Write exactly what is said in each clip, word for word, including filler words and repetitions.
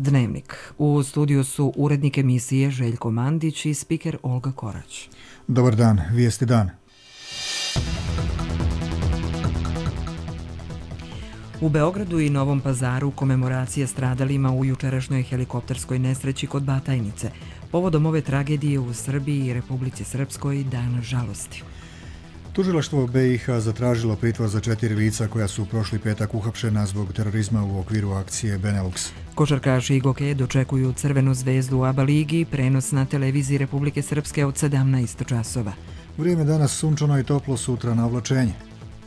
Dnevnik. U studiju su urednik emisije Željko Mandić i spiker Olga Korać. Dobar dan, vijesti dan. U Beogradu i Novom Pazaru komemoracije stradalima u jučerašnjoj helikopterskoj nesreći kod Batajnice. Povodom ove tragedije u Srbiji i Republici Srpskoj dan žalosti. Tužilaštvo B i H zatražilo pritvor za četiri lica koja su prošli petak uhapšena zbog terorizma u okviru akcije Benelux. Košarkaši Igoke dočekuju Crvenu zvezdu u ABA ligi, prenos na televiziji Republike Srpske od sedamnaest časova. Vrijeme danas sunčano i toplo, sutra na oblačenje.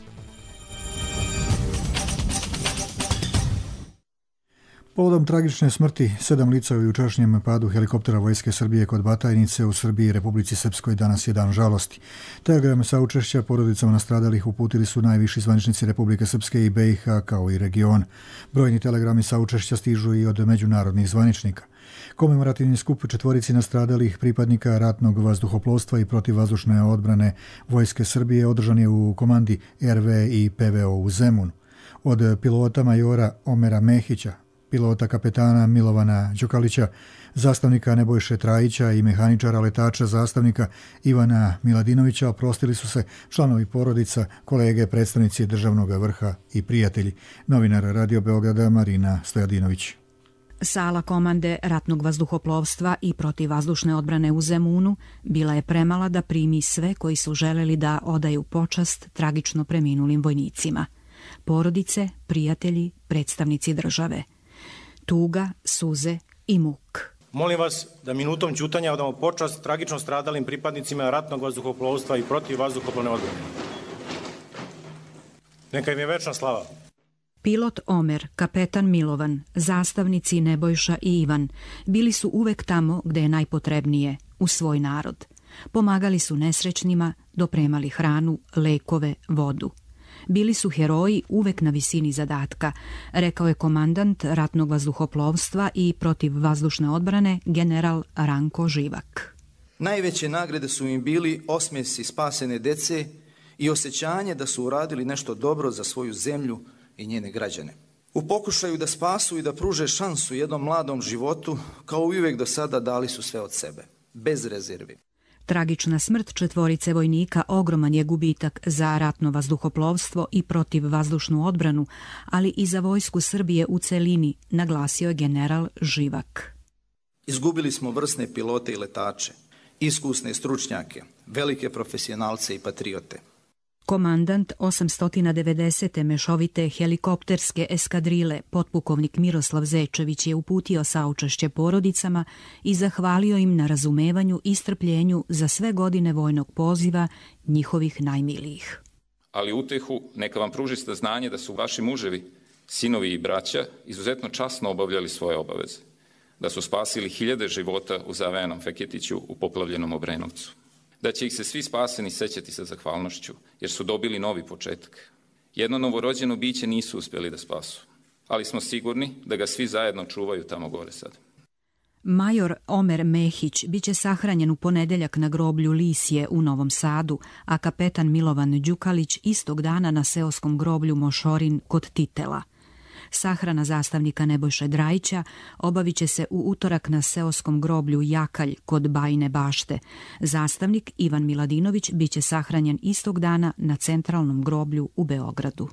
Povodom tragične smrti sedam lica u jučerašnjem padu helikoptera Vojske Srbije kod Batajnice u Srbiji i Republici Srpskoj danas je dan žalosti. Telegram saučešća porodicama nastradalih uputili su najviši zvaničnici Republike Srpske i B i H kao i region. Brojni telegrami saučešća stižu i od međunarodnih zvaničnika. Komemorativni skup četvorici nastradalih pripadnika ratnog vazduhoplovstva i protivvazdušne odbrane Vojske Srbije održan je u komandi R V i P V O u Zemunu. Od pilota majora Omera Mehića, pilota kapetana Milovana Đukalića, zastavnika Nebojše Trajića i mehaničara letača zastavnika Ivana Miladinovića oprostili su se članovi porodica, kolege, predstavnici državnog vrha i prijatelji. Novinar Radio Beograda Marina Stojadinović. Sala komande ratnog vazduhoplovstva i protivvazdušne odbrane u Zemunu bila je premala da primi sve koji su želeli da odaju počast tragično preminulim vojnicima. Porodice, prijatelji, predstavnici države. Tuga, suze i muk. Molim vas da minutom ćutanja odamo počast tragično stradalim pripadnicima ratnog vazduhoplovstva i protivvazduhoplovne odbrane. Neka im je večna slava. Pilot Omer, kapetan Milovan, zastavnici Nebojša i Ivan bili su uvek tamo gde je najpotrebnije, u svoj narod. Pomagali su nesrećnima, dopremali hranu, lekove, vodu. Bili su heroji uvek na visini zadatka, rekao je komandant ratnog vazduhoplovstva i protivvazdušne odbrane general Ranko Živak. Najveće nagrade su im bili osmesi spasene dece i osjećanje da su uradili nešto dobro za svoju zemlju i njene građane. U pokušaju da spasu i da pruže šansu jednom mladom životu, kao i uvek do sada dali su sve od sebe, bez rezervi. Tragična smrt četvorice vojnika ogroman je gubitak za ratno vazduhoplovstvo i protivvazdušnu odbranu, ali i za vojsku Srbije u celini, naglasio je general Živak. Izgubili smo vrsne pilote i letače, iskusne stručnjake, velike profesionalce i patriote. Komandant osamsto devedesete mešovite helikopterske eskadrile, potpukovnik Miroslav Zečević, je uputio saučešće porodicama i zahvalio im na razumevanju i strpljenju za sve godine vojnog poziva njihovih najmilijih. Ali utehu neka vam pruži saznanje da su vaši muževi, sinovi i braća izuzetno časno obavljali svoje obaveze, da su spasili hiljade života u Zavejanom Feketiću u poplavljenom Obrenovcu. Da će ih se svi spaseni sećati sa zahvalnošću, jer su dobili novi početak. Jedno novorođeno biće nisu uspjeli da spasu, ali smo sigurni da ga svi zajedno čuvaju tamo gore sad. Major Omer Mehić biće sahranjen u ponedeljak na groblju Lisje u Novom Sadu, a kapetan Milovan Đukalić istog dana na seoskom groblju Mošorin kod Titela. Sahrana zastavnika Nebojše Drajića obavit će se u utorak na seoskom groblju Jakalj kod Bajine Bašte. Zastavnik Ivan Miladinović biće sahranjen istog dana na centralnom groblju u Beogradu.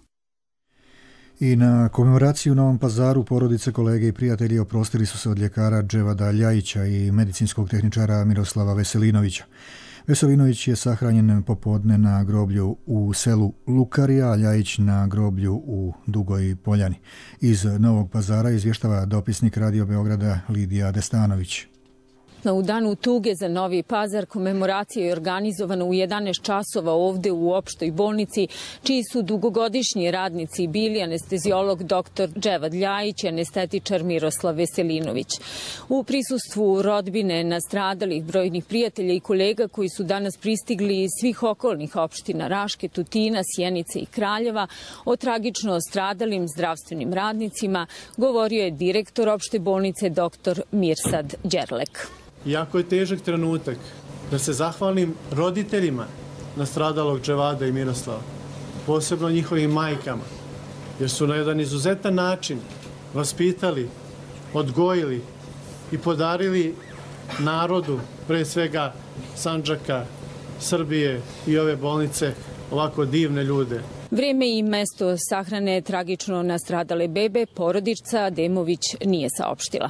I na komemoraciji u Novom Pazaru porodice, kolege i prijatelji oprostili su se od ljekara Dževada Ljajića i medicinskog tehničara Miroslava Veselinovića. Veselinović je sahranjen popodne na groblju u selu Lukarija, a Ljajić na groblju u Dugoj Poljani. Iz Novog Pazara izvještava dopisnik Radio Beograda Lidija Destanović. U danu tuge za Novi Pazar komemoracija je organizovana u jedanaest časova ovde u opštoj bolnici, čiji su dugogodišnji radnici bili anesteziolog doktor Dževad Ljajić i anestetičar Miroslav Veselinović. U prisustvu rodbine nastradalih, brojnih prijatelja i kolega koji su danas pristigli iz svih okolnih opština Raške, Tutina, Sjenice i Kraljeva, o tragično stradalim zdravstvenim radnicima govorio je direktor opšte bolnice doktor Mirsad Đerlek. Jako je težak trenutak da se zahvalim roditeljima nastradalog Dževada i Miroslava, posebno njihovim majkama, jer su na jedan izuzetan način vaspitali odgojili i podarili narodu, pre svega Sandžaka, Srbije i ove bolnice, ovako divne ljude. Vrijeme i mesto sahrane tragično nastradale bebe porodica Demović nije saopštila.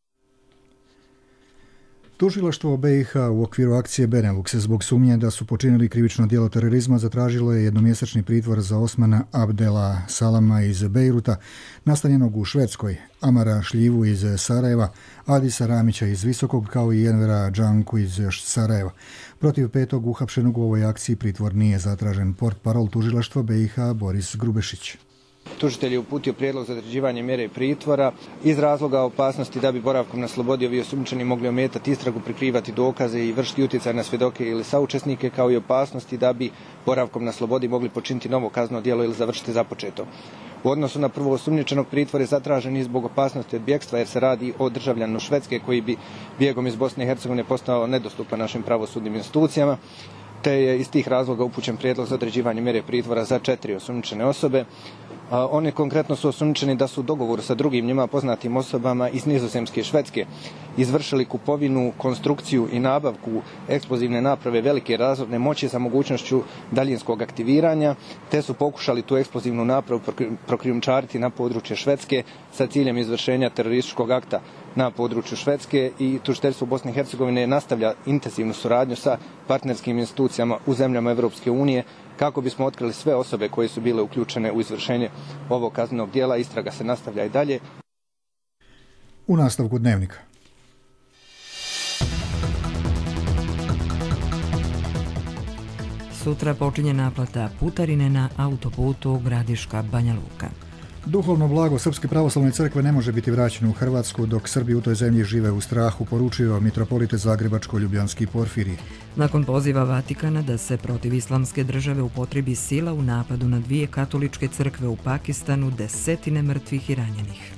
Tužilaštvo B i H u okviru akcije Benelux zbog sumnje da su počinili krivično djelo terorizma zatražilo je jednomjesečni pritvor za Osmana Abdela Salama iz Bejruta, nastanjenog u Švedskoj, Amara Šljivu iz Sarajeva, Adisa Ramića iz Visokog, kao i Envera Džanku iz Sarajeva. Protiv petog uhapšenog u ovoj akciji pritvor nije zatražen. Portparol tužilaštva B i H Boris Grubešić. Tužitelj je uputio prijedlog za određivanje mjere pritvora iz razloga opasnosti da bi boravkom na slobodi ovi osumnjičeni mogli ometati istragu, prikrivati dokaze i vršiti utjecaj na svjedoke ili saučesnike, kao i opasnosti da bi boravkom na slobodi mogli počiniti novo kazneno djelo ili završiti započeto. U odnosu na prvo osumnjičenog pritvor je zatražen i zbog opasnosti od bjegstva, jer se radi o državljaninu Švedske koji bi bijegom iz Bosne i Hercegovine postao nedostupan našim pravosudnim institucijama, te je iz tih razloga upućen prijedlog za određivanje mjere pritvora za četiri osumnjičene osobe. Oni konkretno su osumnjičeni da su u dogovoru sa drugim njima poznatim osobama iz Nizozemske i Švedske izvršili kupovinu, konstrukciju i nabavku eksplozivne naprave velike razorne moći sa mogućnošću daljinskog aktiviranja, te su pokušali tu eksplozivnu napravu prokrijumčariti na područje Švedske sa ciljem izvršenja terorističkog akta na području Švedske, i tužiteljstvo Bosne i Hercegovine nastavlja intenzivnu suradnju sa partnerskim institucijama u zemljama Evropske unije kako bismo otkrili sve osobe koje su bile uključene u izvršenje ovog kaznenog djela. Istraga se nastavlja i dalje. U nastavku Dnevnika. Sutra počinje naplata putarine na autoputu Gradiška Banja Luka. Duhovno blago Srpske pravoslavne crkve ne može biti vraćeno u Hrvatsku dok Srbi u toj zemlji žive u strahu, poručio mitropolite Zagrebačko-Ljubljanski Porfirij. Nakon poziva Vatikana da se protiv islamske države upotrebi sila u napadu na dvije katoličke crkve u Pakistanu, desetine mrtvih i ranjenih.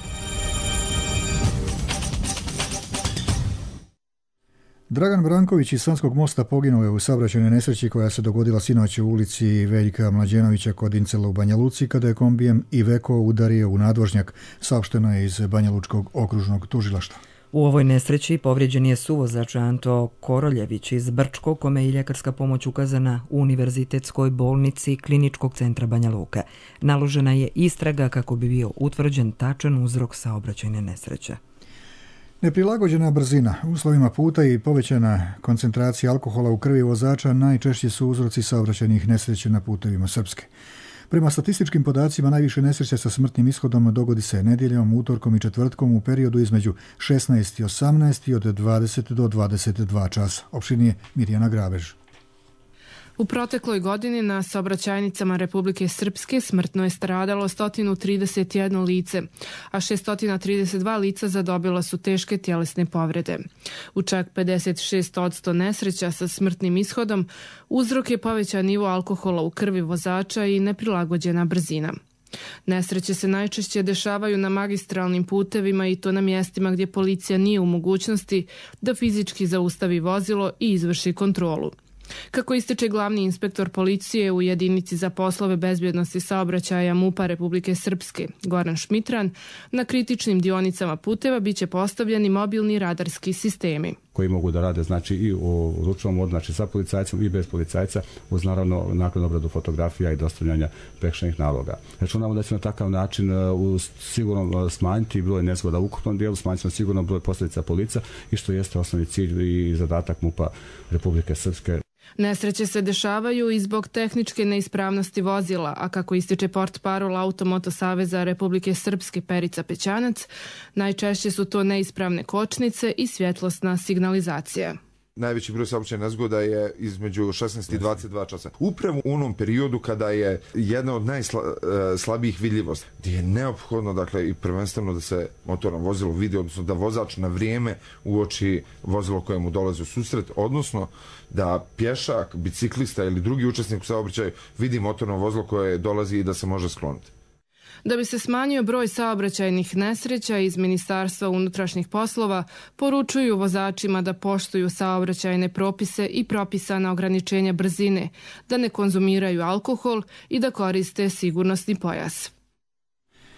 Dragan Branković iz Sanskog mosta poginuo je u saobraćajnoj nesreći koja se dogodila sinoć u ulici Veljka Mlađenovića kod Incela u Banja Luci, kada je kombijem Iveco udario u nadvožnjak, saopšteno je iz Banja Lučkog okružnog tužilaštva. U ovoj nesreći povrijeđen je suvozač Anto Koroljević iz Brčkog, kome je ljekarska pomoć ukazana u Univerzitetskoj bolnici Kliničkog centra Banja Luka. Naložena je istraga kako bi bio utvrđen tačan uzrok saobraćajne nesreće. Neprilagođena brzina, uslovima puta i povećana koncentracija alkohola u krvi vozača najčešće su uzroci saobraćajnih nesreća na putevima Srpske. Prema statističkim podacima, najviše nesreća sa smrtnim ishodom dogodi se nedjeljom, utorkom i četvrtkom u periodu između šesnaest i osamnaest i od dvadeset do dvadeset dva časa. Opširnije Mirjana Grabež. U protekloj godini na saobraćajnicama Republike Srpske smrtno je stradalo sto trideset jedno lice, a šesto trideset dva lica zadobila su teške tjelesne povrede. U čak pedeset šest posto nesreća sa smrtnim ishodom uzrok je povećan nivo alkohola u krvi vozača i neprilagođena brzina. Nesreće se najčešće dešavaju na magistralnim putevima i to na mjestima gdje policija nije u mogućnosti da fizički zaustavi vozilo i izvrši kontrolu. Kako ističe glavni inspektor policije u jedinici za poslove bezbjednosti saobraćaja MUP-a Republike Srpske, Goran Šmitran, na kritičnim dionicama puteva biće postavljeni mobilni radarski sistemi koji mogu da rade znači i u ručnom modu, znači sa policajcem i bez policajca, uz naravno nakon obradu fotografija i dostavljanja prekršajnih naloga. Računamo da će na takav način uh, sigurno smanjiti broj nezgoda u ukupnom dijelu, smanjiti sigurno broj posljedica po lica, i što jeste osnovni cilj i zadatak MUP-a Republike Srpske. Nesreće se dešavaju i zbog tehničke neispravnosti vozila, a kako ističe portparol Automoto Saveza Republike Srpske Perica Pećanac, najčešće su to neispravne kočnice i svjetlosna signalizacija. Najveći broj saobraćajnih nezgoda je između šesnaest i dvadeset dva časa. Upravo u onom periodu kada je jedna od najslabijih vidljivosti, gdje je neophodno, dakle, i prvenstveno da se motorno vozilo vidi, odnosno da vozač na vrijeme uoči vozilo koje mu dolazi u susret, odnosno da pješak, biciklista ili drugi učesnik u saobraćaju vidi motorno vozilo koje dolazi i da se može skloniti. Da bi se smanjio broj saobraćajnih nesreća, iz Ministarstva unutrašnjih poslova poručuju vozačima da poštuju saobraćajne propise i propisana ograničenja brzine, da ne konzumiraju alkohol i da koriste sigurnosni pojas.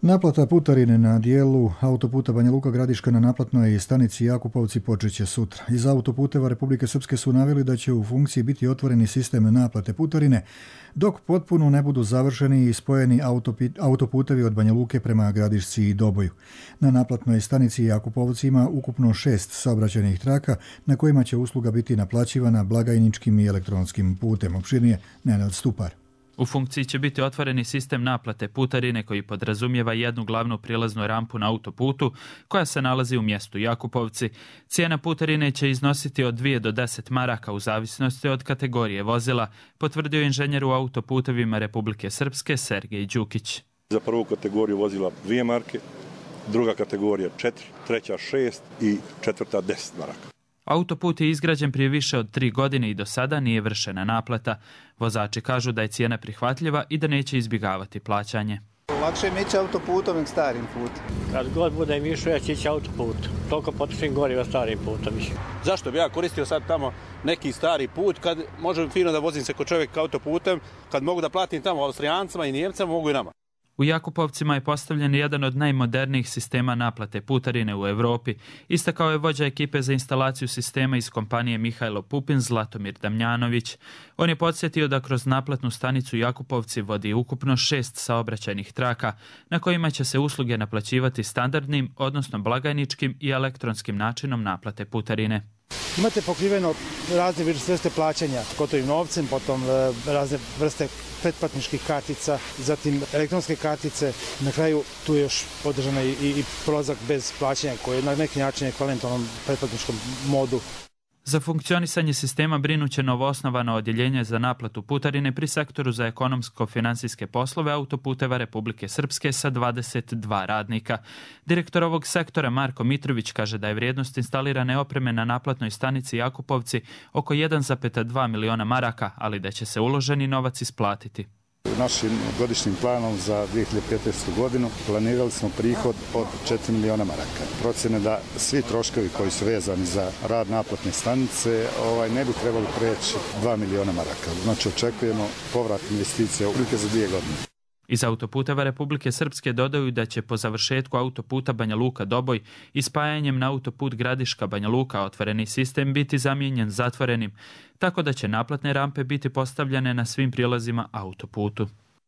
Naplata putarine na dijelu autoputa Banja Luka Gradiška na naplatnoj stanici Jakupovci počeće sutra. Iz autoputeva Republike Srpske su naveli da će u funkciji biti otvoreni sistem naplate putarine, dok potpuno ne budu završeni i spojeni autoputevi od Banja Luke prema Gradišci i Doboju. Na naplatnoj stanici Jakupovci ima ukupno šest saobraćajnih traka na kojima će usluga biti naplaćivana blagajničkim i elektronskim putem. Opširnije Nenad Stupar. U funkciji će biti otvoreni sistem naplate putarine koji podrazumijeva jednu glavnu prilaznu rampu na autoputu koja se nalazi u mjestu Jakupovci. Cijena putarine će iznositi od dvije do deset maraka u zavisnosti od kategorije vozila, potvrdio inženjer u autoputevima Republike Srpske Sergej Đukić. Za prvu kategoriju vozila dvije marke, druga kategorija četiri, treća šest i četvrta deset maraka. Autoput je izgrađen prije više od tri godine i do sada nije vršena naplata. Vozači kažu da je cijena prihvatljiva i da neće izbjegavati plaćanje. Lakše mi ići autoputom nego starim putom. Kad god bude mišu, ja ću ići autoput. Toliko potrošim goriva starim putom. Zašto bi ja koristio sad tamo neki stari put kad može fino da vozim se kod čovjek autoputem, kad mogu da platim tamo Austrijancima i Njemcima, mogu i nama. U Jakupovcima je postavljen jedan od najmodernijih sistema naplate putarine u Europi. Istakao je vođa ekipe za instalaciju sistema iz kompanije Mihajlo Pupin Zlatomir Damjanović. On je podsjetio da kroz naplatnu stanicu Jakupovci vodi ukupno šest saobraćajnih traka na kojima će se usluge naplaćivati standardnim, odnosno blagajničkim i elektronskim načinom naplate putarine. Imate pokriveno razne vrste plaćanja, gotovim novcem, potom razne vrste pretplatničkih kartica, zatim elektronske kartice. Na kraju tu je još podržana i, i prolazak bez plaćanja koji je na neki način ekvivalent onom pretplatničkom modu. Za funkcionisanje sistema brinuće novoosnovano odjeljenje za naplatu putarine pri sektoru za ekonomsko-financijske poslove autoputeva Republike Srpske sa dvadeset dva radnika. Direktor ovog sektora Marko Mitrović kaže da je vrijednost instalirane opreme na naplatnoj stanici Jakupovci oko jedan zarez dva miliona maraka, ali da će se uloženi novac isplatiti. Našim godišnjim planom za dvije hiljade petnaestu. godinu planirali smo prihod od četiri miliona maraka. Procjene da svi troškovi koji su vezani za rad naplatne stanice ovaj, ne bi trebali preći dva miliona maraka. Znači očekujemo povrat investicija u za dvije godine. Iz autoputeva Republike Srpske dodaju da će po završetku autoputa Banja Luka Doboj i spajanjem na autoput Gradiška Banja Luka otvoreni sistem biti zamijenjen zatvorenim, tako da će naplatne rampe biti postavljene na svim prilazima autoputu.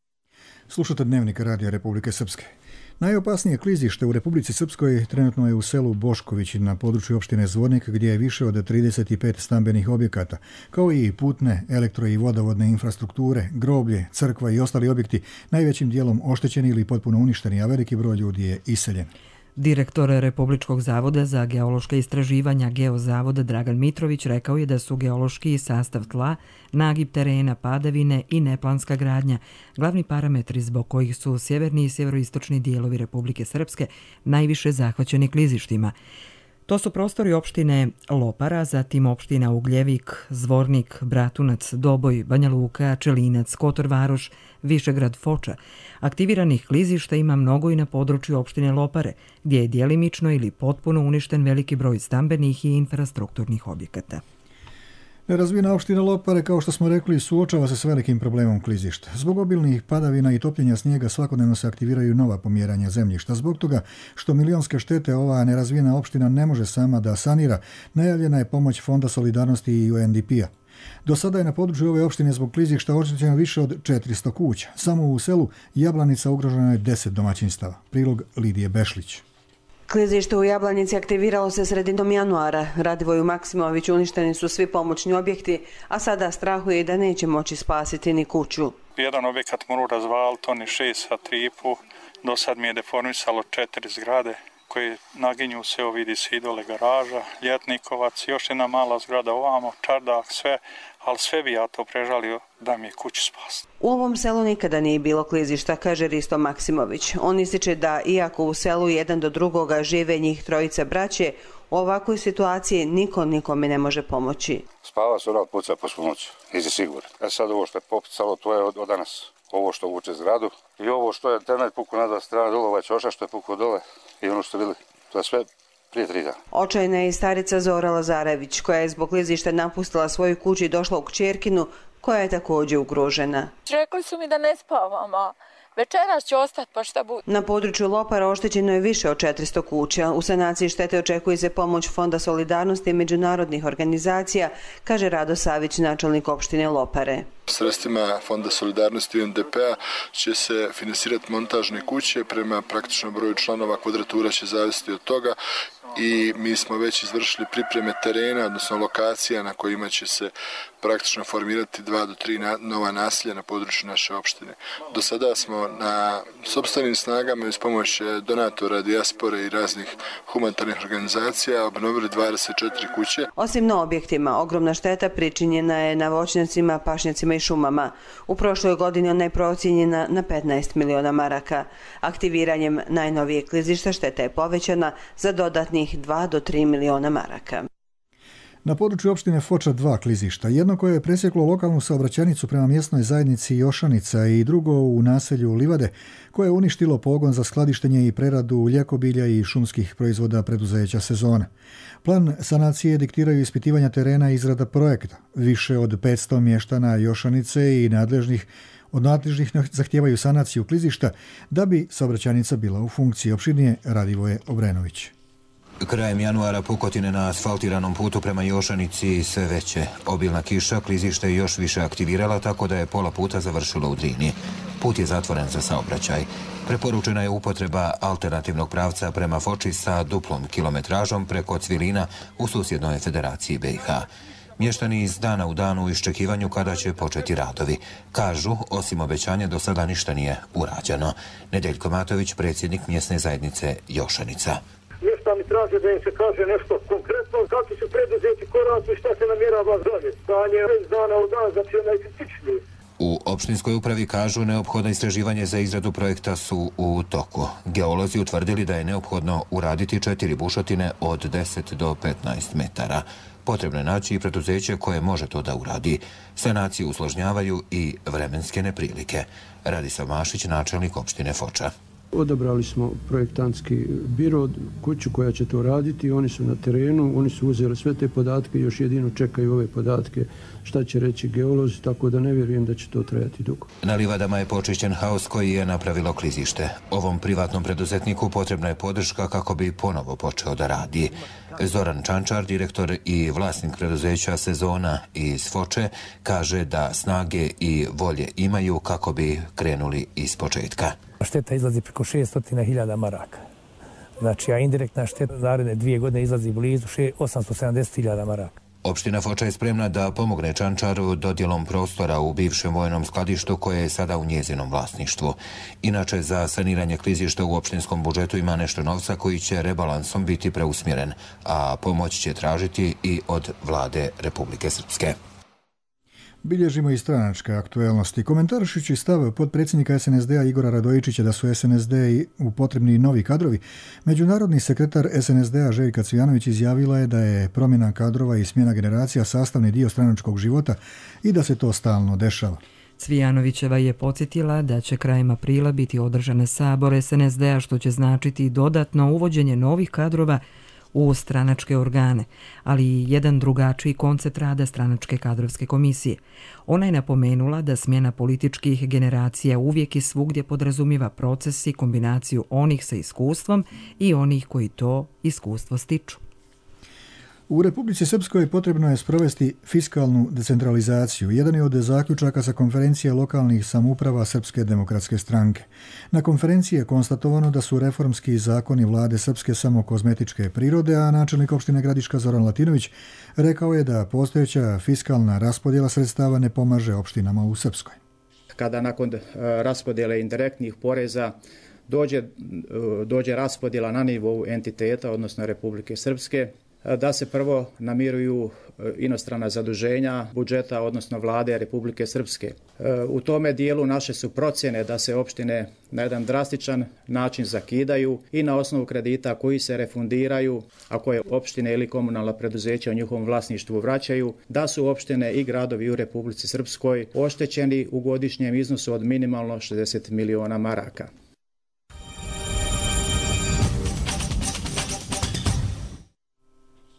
Slušate Dnevnik Radija Republike Srpske. Najopasnije klizište u Republici Srpskoj trenutno je u selu Bošković na području opštine Zvornik gdje je više od trideset pet stambenih objekata, kao i putne, elektro i vodovodne infrastrukture, groblje, crkva i ostali objekti najvećim dijelom oštećeni ili potpuno uništeni, a veliki broj ljudi je iseljen. Direktor Republičkog zavoda za geološka istraživanja Geozavoda Dragan Mitrović rekao je da su geološki sastav tla, nagib terena, padavine i neplanska gradnja glavni parametri zbog kojih su sjeverni i sjeveroistočni dijelovi Republike Srpske najviše zahvaćeni klizištima. To su prostori opštine Lopara, zatim opština Ugljevik, Zvornik, Bratunac, Doboj, Banja Luka, Čelinac, Kotor Varoš, Višegrad, Foča. Aktiviranih klizišta ima mnogo i na području opštine Lopare, gdje je djelimično ili potpuno uništen veliki broj stambenih i infrastrukturnih objekata. Nerazvijena opština Lopare, kao što smo rekli, suočava se s velikim problemom klizišta. Zbog obilnih padavina i topljenja snijega svakodnevno se aktiviraju nova pomjeranja zemljišta. Zbog toga što milionske štete ova nerazvijena opština ne može sama da sanira, najavljena je pomoć Fonda solidarnosti i U N D P-a. Do sada je na području ove opštine zbog klizišta oštećeno više od četiristo kuća. Samo u selu Jablanica ugroženo je deset domaćinstava. Prilog Lidije Bešlić. Klizište u Jablanici aktiviralo se sredinom januara. Radivoju Maksimoviću uništeni su svi pomoćni objekti, a sada strahuje da neće moći spasiti ni kuću. Jedan objekat moru razvaliti, oni šest sa tri i po. Do sad mi je deformisalo četiri zgrade koje naginju se, vidi se idole garaža, Ljetnikovac, još jedna mala zgrada ovamo, čardak, sve, ali sve bi ja to prežalio da mi je kuću spasiti. U ovom selu nikada nije bilo klizišta, kaže Risto Maksimović. On ističe da iako u selu jedan do drugoga žive njih trojice braće, u ovakvoj situaciji niko nikome ne može pomoći. Spava se rad puca po spunoću, nisi siguran. E sad ovo što je popucalo, to je od, od danas. Ovo što vuče zgradu i ovo što je internet pukao na dva strana dole, ovaj čoša što je pukao dole i ono što bili, to je sve prije tri dana. Očajna je i starica Zora Lazarević, koja je zbog klizišta napustila svoju kuću i došla u kćerkinu, koja je također ugrožena. Rekli su mi da ne spavamo, Večeras će ostati, pa šta bude. Na području Lopara oštećeno je više od četiristo kuća. U sanaciji štete očekuje se pomoć Fonda solidarnosti i međunarodnih organizacija, kaže Rado Savić, načelnik opštine Lopare. Sredstvima Fonda solidarnosti i U N D P-a će se finansirati montažne kuće, prema praktično broju članova kvadratura će zavisiti od toga i mi smo već izvršili pripreme terena, odnosno lokacija na kojima će se praktično formirati dva do tri nova naselja na području naše opštine. Do sada smo na sopstvenim snagama uz pomoć donatora, dijaspore i raznih humanitarnih organizacija obnovili dvadeset četiri kuće. Osim na objektima, ogromna šteta pričinjena je na voćnjacima, pašnjacima i šumama. U prošloj godini ona je procijenjena na petnaest miliona maraka. Aktiviranjem najnovijeg klizišta šteta je povećana za dodatnih dva do tri miliona maraka. Na području opštine Foča dva klizišta, jedno koje je presjeklo lokalnu saobraćajnicu prema mjesnoj zajednici Jošanica i drugo u naselju Livade, koje je uništilo pogon za skladištenje i preradu ljekobilja i šumskih proizvoda preduzeća Sezona. Plan sanacije diktiraju ispitivanja terena i izrada projekta. Više od petsto mještana Jošanice i nadležnih od nadležnih zahtijevaju sanaciju klizišta da bi saobraćajnica bila u funkciji. Opširnije Radivoje Obrenović. Krajem januara pukotine na asfaltiranom putu prema Jošanici sve veće. Obilna kiša klizište je još više aktivirala, tako da je pola puta završilo u Drini. Put je zatvoren za saobraćaj. Preporučena je upotreba alternativnog pravca prema Foči sa duplom kilometražom preko Cvilina u susjednoj Federaciji B i H. Mještani iz dana u danu u iščekivanju kada će početi radovi. Kažu, osim obećanja do sada ništa nije urađeno. Nedeljko Matović, predsjednik mjesne zajednice Jošanica. Mještani traže da im se kaže nešto konkretno, kakvi su preduzeti koraci i šta se namjerava dalje. Stanje je iz dana u dan, znači najkritičniji. U opštinskoj upravi kažu neophodno istraživanje za izradu projekta su u toku. Geolozi utvrdili da je neophodno uraditi četiri bušotine od deset do petnaest metara. Potrebno je naći i preduzeće koje može to da uradi. Sanaciju usložnjavaju i vremenske neprilike. Radislav Mašić, načelnik opštine Foča. Odabrali smo projektantski biro, kuću koja će to raditi, oni su na terenu, oni su uzeli sve te podatke, još jedino čekaju ove podatke šta će reći geolozi, tako da ne vjerujem da će to trajati dugo. Na livadama je počišćen haos koji je napravilo klizište. Ovom privatnom preduzetniku potrebna je podrška kako bi ponovo počeo da radi. Zoran Čančar, direktor i vlasnik preduzeća Sezona iz Foče, kaže da snage i volje imaju kako bi krenuli iz početka. Šteta izlazi preko šesto hiljada maraka. Znači, a indirektna šteta naredne dvije godine izlazi blizu osamsto sedamdeset hiljada maraka. Opština Foča je spremna da pomogne Čančaru dodjelom prostora u bivšem vojnom skladištu koje je sada u njezinom vlasništvu. Inače, za saniranje klizišta u opštinskom budžetu ima nešto novca koji će rebalansom biti preusmjeren, a pomoć će tražiti i od vlade Republike Srpske. Bilježimo i stranačke aktuelnosti. Komentarišući stav potpredsjednika S N S D-a Igora Radojičića da su S N S D u potrebni novi kadrovi, međunarodni sekretar S N S D-a Željka Cvijanović izjavila je da je promjena kadrova i smjena generacija sastavni dio stranačkog života i da se to stalno dešava. Cvijanovićeva je podsjetila da će krajem aprila biti održan sabor S N S D-a, što će značiti dodatno uvođenje novih kadrova u stranačke organe, ali i jedan drugačiji koncept rada stranačke kadrovske komisije. Ona je napomenula da smjena političkih generacija uvijek i svugdje podrazumiva proces i kombinaciju onih sa iskustvom i onih koji to iskustvo stiču. U Republici Srpskoj potrebno je sprovesti fiskalnu decentralizaciju. Jedan je od zaključaka sa konferencije lokalnih samouprava Srpske demokratske stranke. Na konferenciji je konstatovano da su reformski zakoni vlade Srpske samo kozmetičke prirode, a načelnik opštine Gradiška Zoran Latinović rekao je da postojeća fiskalna raspodjela sredstava ne pomaže opštinama u Srpskoj. Kada nakon raspodjele indirektnih poreza dođe, dođe raspodjela na nivou entiteta, odnosno Republike Srpske, da se prvo namiruju inostrana zaduženja budžeta, odnosno vlade Republike Srpske. U tome dijelu naše su procjene da se opštine na jedan drastičan način zakidaju i na osnovu kredita koji se refundiraju, a koje opštine ili komunalna preduzeća u njihovom vlasništvu vraćaju, da su opštine i gradovi u Republici Srpskoj oštećeni u godišnjem iznosu od minimalno šezdeset miliona maraka.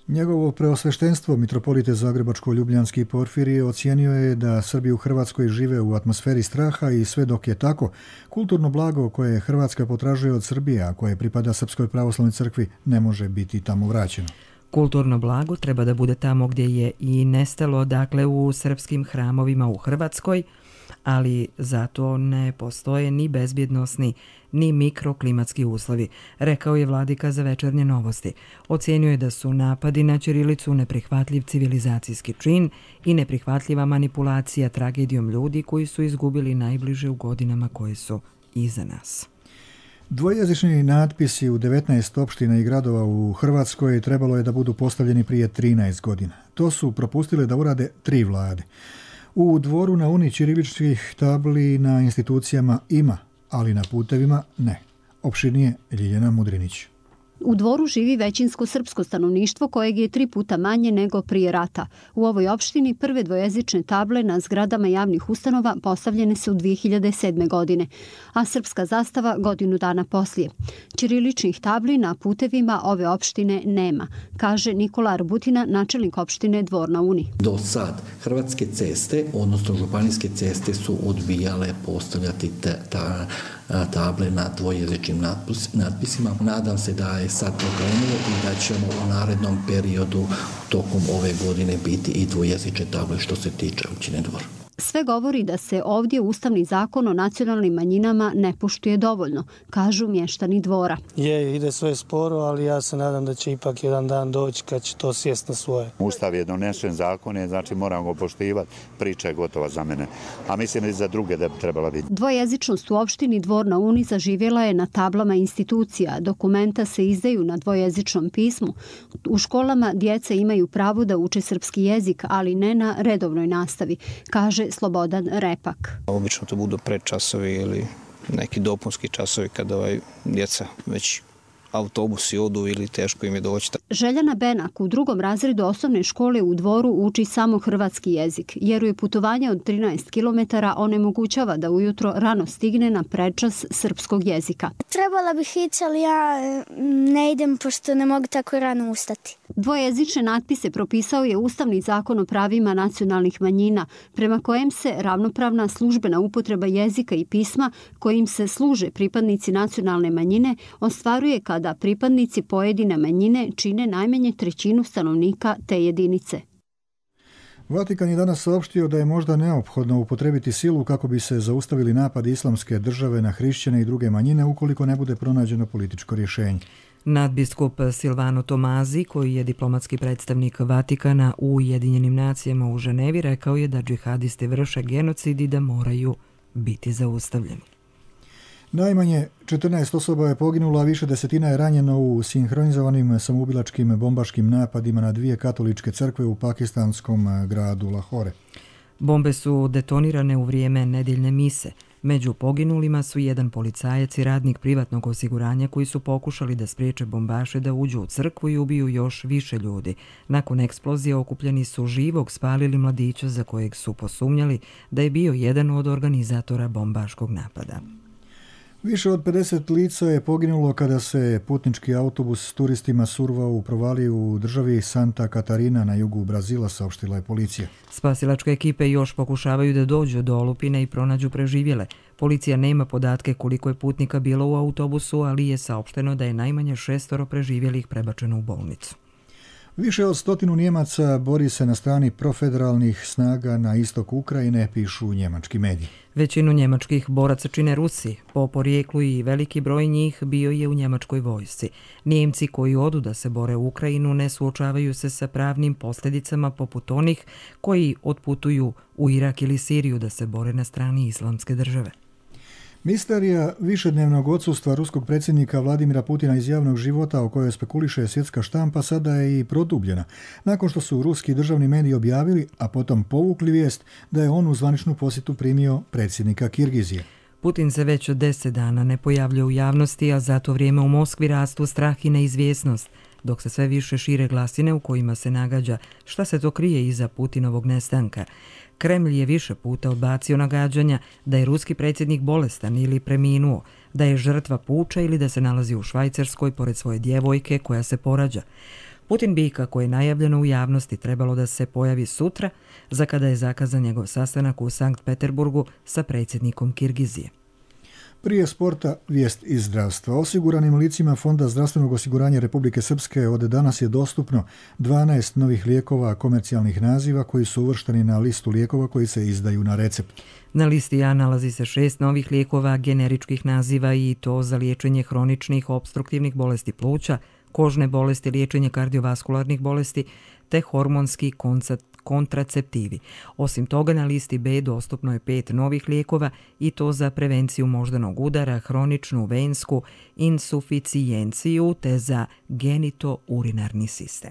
Njegovo preosveštenstvo, mitropolite Zagrebačko-Ljubljanski Porfirije, ocijenio je da Srbi u Hrvatskoj žive u atmosferi straha i sve dok je tako, kulturno blago koje Hrvatska potražuje od Srbije, a koje pripada Srpskoj pravoslavnoj crkvi, ne može biti tamo vraćeno. Kulturno blago treba da bude tamo gdje je i nestalo, dakle u srpskim hramovima u Hrvatskoj, ali zato ne postoje ni bezbjednosni ni mikroklimatski uslovi, rekao je vladika za Večernje novosti. Ocijenio je da su napadi na ćirilicu neprihvatljiv civilizacijski čin i neprihvatljiva manipulacija tragedijom ljudi koji su izgubili najbliže u godinama koje su iza nas. Dvojezični natpisi u devetnaest opština i gradova u Hrvatskoj trebalo je da budu postavljeni prije trinaest godina. To su propustile da urade tri vlade. U Dvoru na Uni ćiriličkih tabli na institucijama ima, ali na putevima ne. Opširnije Ljiljana Mudrinić. U Dvoru živi većinsko srpsko stanovništvo kojeg je tri puta manje nego prije rata. U ovoj opštini prve dvojezične table na zgradama javnih ustanova postavljene su dvije hiljade sedme. godine, a srpska zastava godinu dana poslije. Ćiriličnih tabli na putevima ove opštine nema, kaže Nikola Arbutina, načelnik opštine Dvor na Uni. Do sad Hrvatske ceste, odnosno županijske ceste, su odbijale postavljati te, ta, table na dvojezičnim natpisima. Nadam se da je sad to krenulo i da ćemo u narednom periodu tokom ove godine biti i dvojezične table što se tiče općine Dvor. Sve govori da se ovdje Ustavni zakon o nacionalnim manjinama ne poštuje dovoljno, kažu mještani Dvora. Je, ide sve sporo, ali ja se nadam da će ipak jedan dan doći kad će to sjest na svoje. Ustav je donesen, zakon je, znači moramo ga poštivati, priča je gotova za mene, a mislim i za druge da bi trebala biti. Dvojezičnost u opštini Dvor na Uni zaživjela je na tablama institucija, dokumenta se izdaju na dvojezičnom pismu. U školama djeca imaju pravo da uče srpski jezik, ali ne na redovnoj nastavi, kaže Slobodan Repak. Obično to budu predčasovi ili neki dopunski časovi kada ovaj djeca već autobusi odu ili teško im je doći. Željana Benak u drugom razredu osnovne škole u Dvoru uči samo hrvatski jezik, jer je putovanje od trinaest kilometara onemogućava da ujutro rano stigne na predčas srpskog jezika. Trebala bih ići, ali ja ne idem pošto ne mogu tako rano ustati. Dvojezične natpise propisao je Ustavni zakon o pravima nacionalnih manjina, prema kojem se ravnopravna službena upotreba jezika i pisma kojim se služe pripadnici nacionalne manjine ostvaruje kada pripadnici pojedine manjine čine najmanje trećinu stanovnika te jedinice. Vatikan je danas saopštio da je možda neophodno upotrebiti silu kako bi se zaustavili napad islamske države na hrišćane i druge manjine ukoliko ne bude pronađeno političko rješenje. Nadbiskup Silvano Tomazi, koji je diplomatski predstavnik Vatikana u Ujedinjenim nacijama u Ženevi, rekao je da džihadisti vrše genocid i da moraju biti zaustavljeni. Najmanje četrnaest osoba je poginulo, a više desetina je ranjeno u sinhronizovanim samoubilačkim bombaškim napadima na dvije katoličke crkve u pakistanskom gradu Lahore. Bombe su detonirane u vrijeme nedeljne mise. Među poginulima su jedan policajac i radnik privatnog osiguranja koji su pokušali da spriječe bombaše da uđu u crkvu i ubiju još više ljudi. Nakon eksplozije okupljeni su živog spalili mladića za kojeg su posumnjali da je bio jedan od organizatora bombaškog napada. Više od pedeset lica je poginulo kada se putnički autobus s turistima survao u provaliju u državi Santa Catarina na jugu Brazila, saopštila je policija. Spasilačke ekipe još pokušavaju da dođu do olupine i pronađu preživjele. Policija nema podatke koliko je putnika bilo u autobusu, ali je saopšteno da je najmanje šestoro preživjelih prebačeno u bolnicu. Više od stotinu Njemaca bori se na strani profederalnih snaga na istoku Ukrajine, pišu njemački mediji. Većinu njemačkih boraca čine Rusi. Po porijeklu i veliki broj njih bio je u njemačkoj vojsci. Njemci koji odu da se bore u Ukrajinu ne suočavaju se sa pravnim posljedicama poput onih koji otputuju u Irak ili Siriju da se bore na strani islamske države. Misterija višednevnog odsustva ruskog predsjednika Vladimira Putina iz javnog života o kojoj spekuliše svjetska štampa sada je i produbljena, nakon što su ruski državni mediji objavili, a potom povukli vijest da je on u zvaničnu posjetu primio predsjednika Kirgizije. Putin se već od deset dana ne pojavlja u javnosti, a za to vrijeme u Moskvi rastu strah i neizvjesnost, dok se sve više šire glasine u kojima se nagađa šta se to krije iza Putinovog nestanka. Kremlj je više puta odbacio nagađanja da je ruski predsjednik bolestan ili preminuo, da je žrtva puča ili da se nalazi u Švajcarskoj pored svoje djevojke koja se porađa. Putin bi, kako je najavljeno u javnosti, trebalo da se pojavi sutra, za kada je zakazan njegov sastanak u Sankt Peterburgu sa predsjednikom Kirgizije. Prije sporta, vijest iz zdravstva. Osiguranim licima Fonda zdravstvenog osiguranja Republike Srpske od danas je dostupno dvanaest novih lijekova komercijalnih naziva koji su uvršteni na listu lijekova koji se izdaju na recept. Na listi A nalazi se šest novih lijekova generičkih naziva i to za liječenje hroničnih obstruktivnih bolesti pluća, kožne bolesti, liječenje kardiovaskularnih bolesti te hormonski kontraceptivi. Osim toga, na listi B dostupno je pet novih lijekova i to za prevenciju moždanog udara, hroničnu vensku insuficijenciju te za genito-urinarni sistem.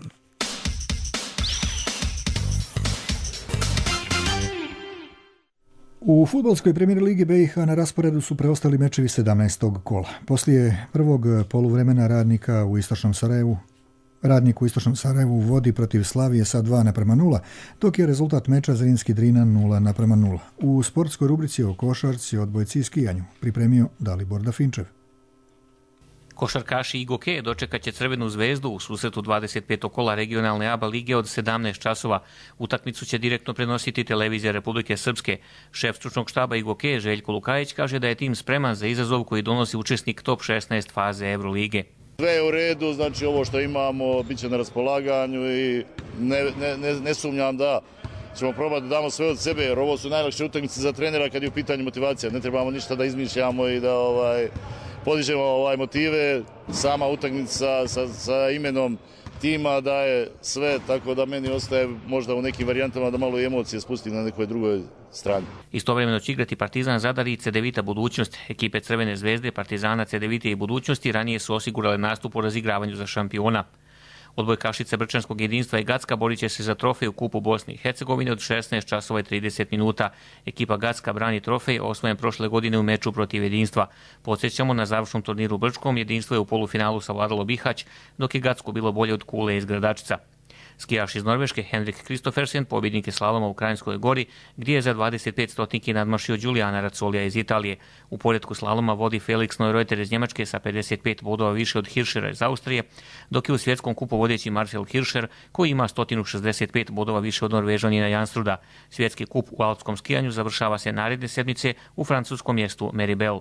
U fudbalskoj premijer ligi B i H na rasporedu su preostali mečevi sedamnaestog kola. Poslije prvog poluvremena radnika u Istočnom Sarajevu Radnik u Istočnom Sarajevu vodi protiv Slavije sa dva naprema nula, dok je rezultat meča Zrinski Drina nula naprema nula. U sportskoj rubrici o košarci, odbojci i skijanju pripremio Dalibor Dafinčev. Košarkaši Igoke dočekat će Crvenu zvezdu u susretu dvadeset petog kola regionalne A B A lige od sedamnaest časova. Utakmicu će direktno prenositi televizija Republike Srpske. Šef stručnog štaba Igoke Željko Lukajić kaže da je tim spreman za izazov koji donosi učesnik top šesnaest faze Evrolige. Sve je u redu, znači ovo što imamo bit će na raspolaganju i ne, ne, ne, ne sumnjam da ćemo probati da damo sve od sebe, jer ovo su najlakše utakmice za trenera kad je u pitanju motivacija. Ne trebamo ništa da izmišljamo i da ovaj, podižemo ovaj, motive. Sama utakmica sa, sa imenom tima daje sve, tako da meni ostaje možda u nekim varijantama da malo emocije spustim na nekoj drugoj strani. Istovremeno će igrati Partizan, Zadar i Cedevita Budućnost. Ekipe Crvene zvezde, Partizana, Cedevite i Budućnosti ranije su osigurale nastup u razigravanju za šampiona. Odbojkašice Brčanskog jedinstva i Gacka borit će se za trofej u kupu Bosne i Hercegovine od šesnaest časova i trideset minuta. Ekipa Gacka brani trofej osvojen prošle godine u meču protiv jedinstva. Podsjećamo, na završnom turniru Brčkom jedinstvo je u polufinalu savladalo Bihać, dok je Gacko bilo bolje od Kule iz Gradačca. Skijaš iz Norveške Henrik Kristoffersen pobjednik je slaloma u Krajinskoj gori, gdje je za dvadeset pet stotinki nadmašio Giuliana Razolija iz Italije. U poretku slaloma vodi Felix Neureuter iz Njemačke sa pedeset pet bodova više od Hirschera iz Austrije, dok je u svjetskom kupu vodeći Marcel Hirscher, koji ima sto šezdeset pet bodova više od Norvežanina Janstruda. Svjetski kup u alpskom skijanju završava se naredne sedmice u francuskom mjestu Meribel.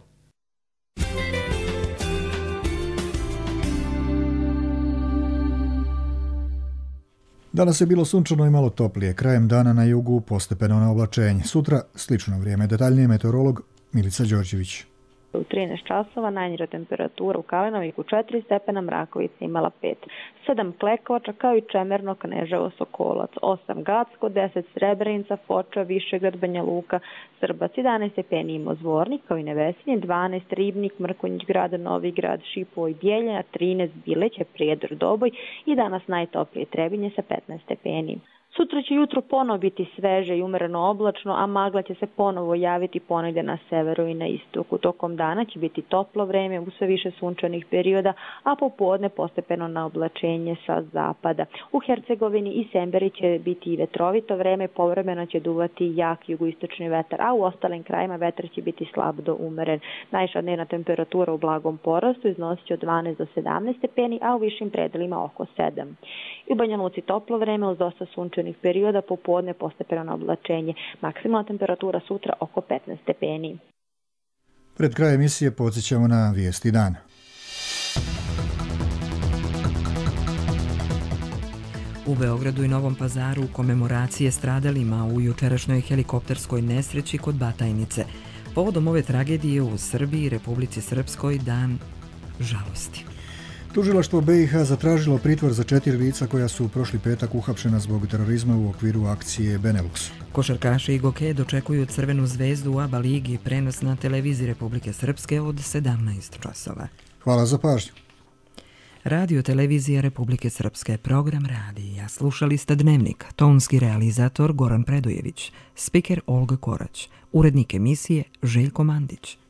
Danas je bilo sunčano i malo toplije. Krajem dana na jugu postepeno na oblačenje. Sutra slično vrijeme. Detaljnije meteorolog Milica Đorđević. U trinaest časova najniža temperatura u Kalinoviku četiri stepena, Mrakovica imala pet. sedam Klekovača kao i Čemerno, Kneževo, Sokolac, osam Gacko, deset Srebrenica, Foča, Višegrad, Banja Luka, Srbac, jedanaest stepeni imao Zvornik kao i Nevesinje, dvanaest Ribnik, Mrkonjić Grad, Novi Grad, Šipovo i Bijeljina, trinaest Bileće, Prijedor, Doboj i danas najtoplije Trebinje sa petnaest stepeni. Sutra će jutro ponovo biti sveže i umereno oblačno, a magla će se ponovo javiti ponegdje na severu i na istoku. Tokom dana će biti toplo vreme u sve više sunčanih perioda, a popodne postepeno na oblačenje sa zapada. U Hercegovini i Semberi će biti i vetrovito vreme, povremeno će duvati jak jugoistočni vetar, a u ostalim krajima vetar će biti slab do umeren. Najviša dnevna temperatura u blagom porastu iznosit će od dvanaest do sedamnaest stepeni, a u višim predelima oko sedam. I u Banja Luci toplo vreme uz dosta sunčanih perioda, popodne postepeno na oblačenje. Maksimalna temperatura sutra oko petnaest stepeni. Pred kraj emisije podsjećamo na vijesti dana. U Beogradu i Novom Pazaru komemoracije stradalima u jučerašnjoj helikopterskoj nesreći kod Batajnice. Povodom ove tragedije u Srbiji i Republici Srpskoj dan žalosti. Tužilaštvo B i H zatražilo pritvor za četiri lica koja su prošli petak uhapšena zbog terorizma u okviru akcije Benelux. Košarkaši Igoke dočekuju Crvenu zvezdu u A B A ligi, prenos na televiziji Republike Srpske od sedamnaest časova. Hvala za pažnju. Radio televizija Republike Srpske, program radija. Slušali ste Dnevnik, tonski realizator Goran Predojević, spiker Olga Korać, urednik emisije Željko Mandić.